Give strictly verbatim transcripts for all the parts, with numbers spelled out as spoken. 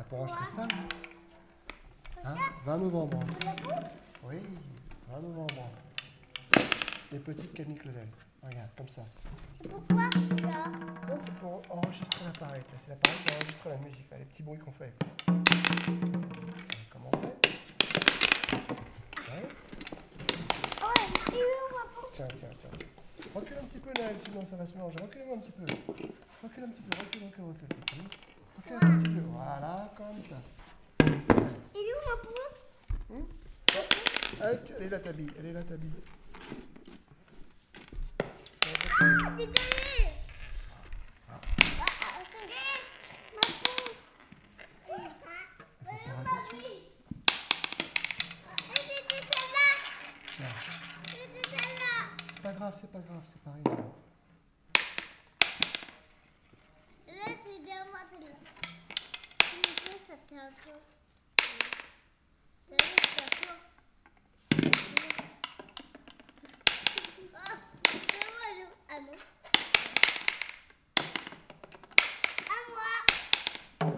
pour enregistrer ça. Hein, vingt novembre. Oui, vingt novembre. Les petites Camille Claudel. Regarde, comme ça. Pourquoi ça? Non, c'est pour enregistrer l'appareil. C'est l'appareil qui enregistre la musique, là, les petits bruits qu'on fait. Comment on fait? Ouais. Oh, et on va pour... Tiens, tiens, tiens. Recule un petit peu, Naël, sinon ça va se mélanger. Recule un petit peu. Recule un petit peu, recule, recule, recule. Recule, recule un petit peu. Voilà, comme ça. Et où ma poule? Hum? Oh. Allez, elle est là ta bille, elle est là ta bille. Ah, dégueulé! Ah, c'est ma poule! Et ça? Et ma bille! Et c'était celle-là! Tiens. C'était celle-là! C'est pas grave, c'est pas grave, c'est pas grave. Là, c'est de moi, celle-là. Ça t'est un peu... Ah non. À moi.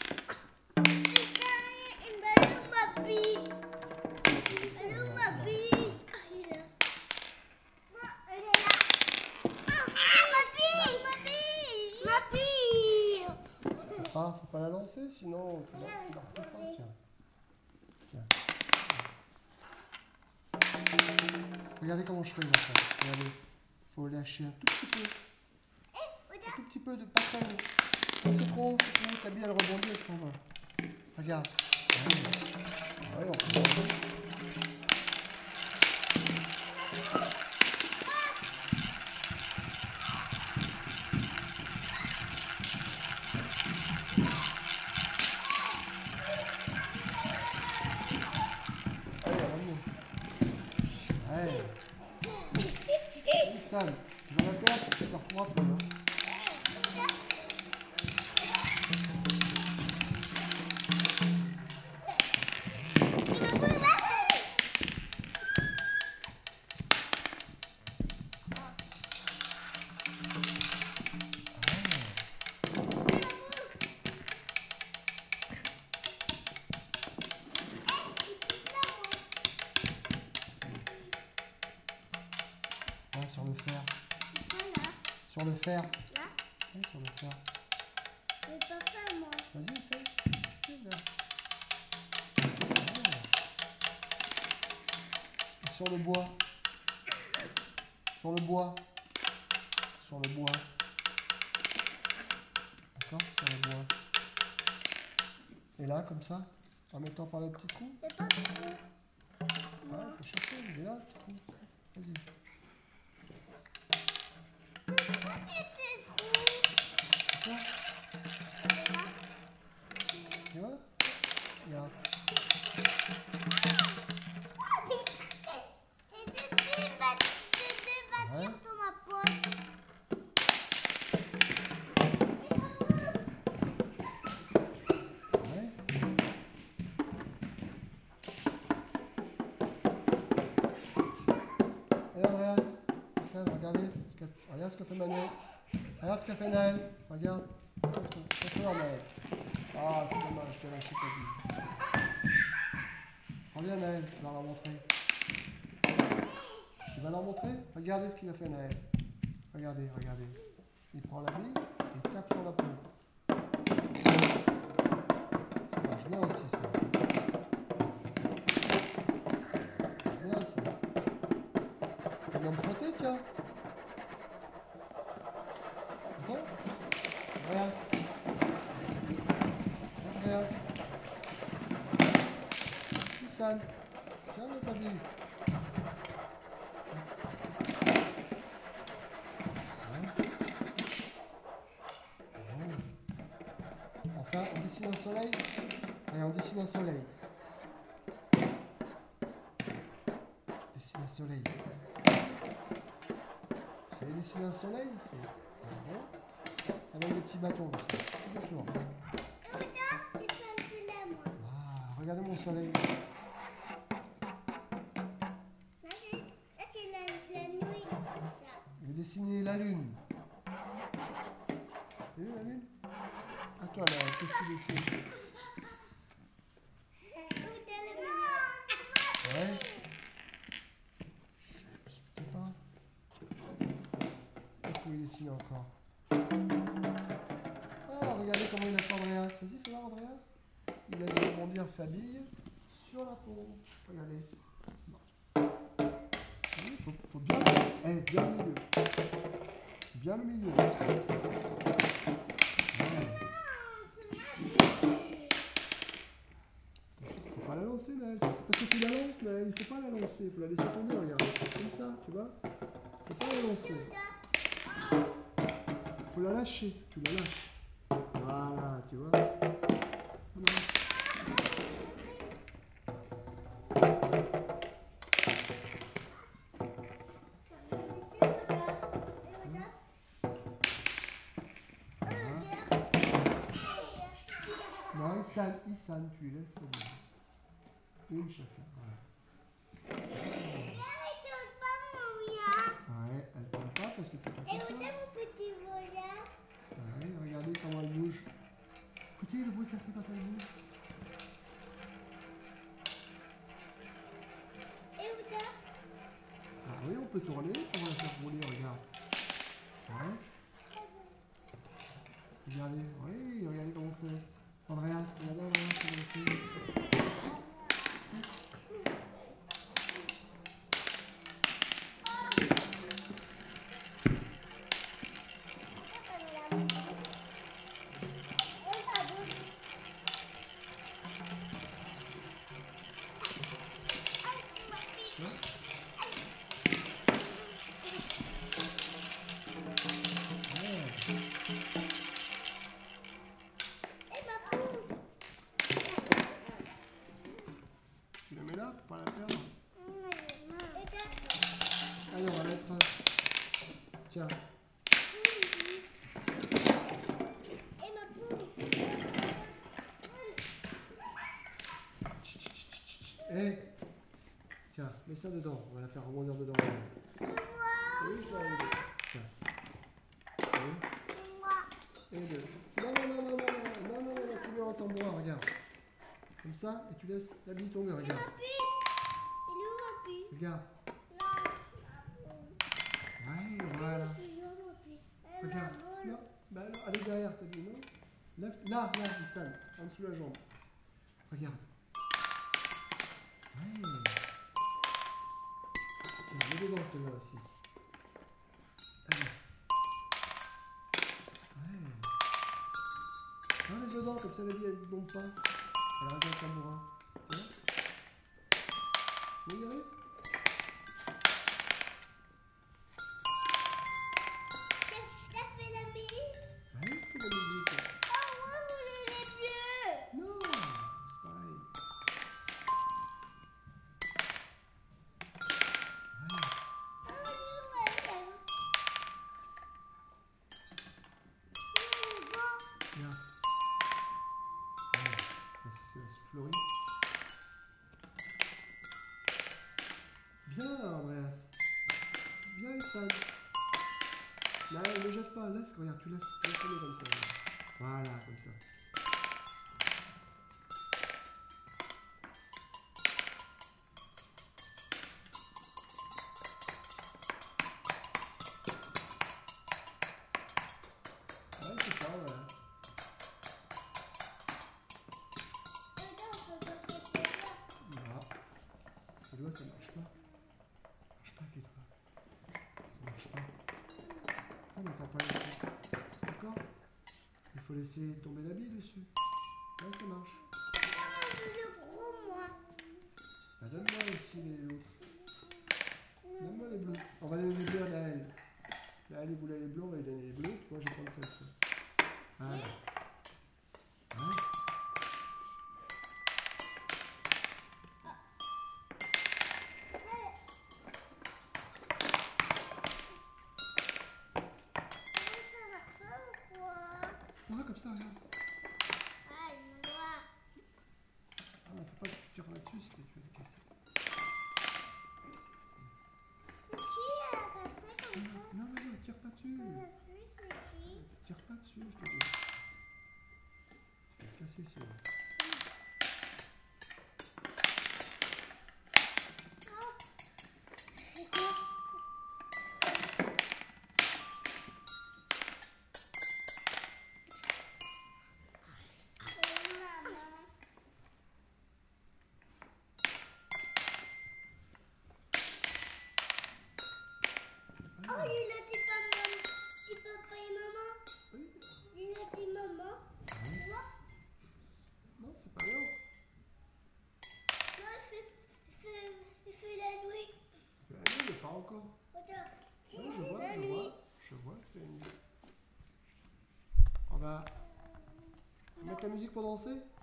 Une belle ma bille. Elle est ma bille. Ah, il est là. Elle est là. Ah, ma bille. Ma bille. Ma bille. Faut pas, faut pas la lancer, sinon tu la, tu la retrouves pas. Tiens. Tiens. Regardez comment je fais les enfants. Regardez. Faut lâcher un tout petit peu. Un tout petit peu de pas trop. Quand c'est trop, ta bille elle rebondit, elle s'en va. Regarde. Ouais, ouais, on peut. Allez, Sam, tu vas la faire, tu la reprends un peu. Hein. Ouais, sur le fer. Sur le fer. Là? Oui, sur le fer. Je vais pas faire moi. Vas-y, essaye. Ouais. Sur le bois. Sur le bois. Sur le bois. D'accord? Sur le bois. Et là, comme ça, en mettant par le petit trou. C'est pas trop. Ouais, faut chercher. Il est là, le petit trou. Vas-y. D'accord? Tu vois? Regarde. Ouais. Ouais. Et Andreas, ça, regardez, ce que, regarde ce que fait Manuel. Regarde ce qu'a fait Naël. Regarde. C'est toi, Naël. Ah, c'est dommage, tu as lâché ta bille. Reviens, Naël, tu vas leur montrer. Tu vas leur montrer? Regardez ce qu'il a fait, Naël. Regardez, regardez. Il prend la bille, il tape sur la peau. Ça marche bien aussi, ça. C'est bien, ça. Tu viens me frotter, tiens. Attends. Andreas. Andreas. Nissan. Tiens, dans ta bille. Enfin, on dessine un soleil. Allez, on dessine un soleil. Dessine un soleil. Vous savez dessiner un soleil? C'est bon. Avec des petits bâtons comme ça. Tout autour. Ah, regardez mon soleil. Je vais dessiner la lune. Vous avez vu la lune? À toi là, qu'est-ce que tu dessines? dessiner encore. Ah, regardez comment il a fait Andreas. Vas-y, fais voir Andreas. Il laisse rebondir sa bille sur la peau. Regardez. Il faut, faut bien, eh, bien le milieu. Bien le milieu. Faut pas la lancer, Naël. Parce que tu la lances, Naël. Il faut pas la lancer. Il faut la laisser tomber, regarde. Comme ça, tu vois. Faut pas la lancer. Faut la lâcher. Tu la lâches. Voilà, tu vois. Voilà. Non, Issan, Issan, tu laisses ça bien. Une chacun. Voilà. Ouais, elle tombe pas parce que tu fais comme ça. Ouais, regardez comment elle bouge. Écoutez le bruit qu'elle fait quand elle bouge. Ah oui, on peut tourner, on va la faire rouler, regarde. Ouais. Regardez, oui, regardez comment on fait. Andreas, regardez Andreas, comment on fait. Tu la mets là pour pas la perdre. Allez, on va mettre un. Tiens. Hé hey. Tiens, mets ça dedans. On va la faire rebondir dedans. Oui, je dois aller. Tiens. Un. Et deux. Non, non, non, non, non, non, non, non, non, tu mets en tambour, regarde. Comme ça, et tu laisses la bille tomber, regarde. Regarde. Ouais, voilà. Regarde. Non, bah non, elle est derrière ta bille, non? Lève. Là, là, Issan, en dessous de la jambe. Regarde. Ouais. Tiens, mets dedans celle-là aussi. Allez. Ouais. Non, laisse dedans, comme ça la bille elle ne tombe pas. Elle reste dans le tambourin. Tu vois? Vous voyez? Fleury. Bien, Andreas. Bien, Issan. Là, ne jette pas. Laisse, regarde, tu laisses. Tu laisses aller comme ça. Voilà, comme ça. Ouais, c'est ça, voilà. Les doigts, ça marche pas. Ça marche pas avec les doigts. Ça marche pas. Ah, mais t'as pas laissé. D'accord? Il faut laisser tomber la bille dessus. Là, ça marche. Bah, donne-moi aussi les autres. Donne-moi les bleus. On va donner les bleus à Naël. Naël, il voulait les bleus, on va lui donner les bleus. Moi, je vais prendre celle-ci. Voilà. Ouais. Ouais, comme ça, regarde. Ah, non, faut pas que tu tires là-dessus, sinon tu vas les casser. Non, non, non, tire pas dessus. Tire pas dessus, je te dis. Tu vas le casser sinon. encore. Regarde, Oui, je c'est vois, la je nuit. vois. Je vois que c'est la nuit. On va mettre la musique pour danser?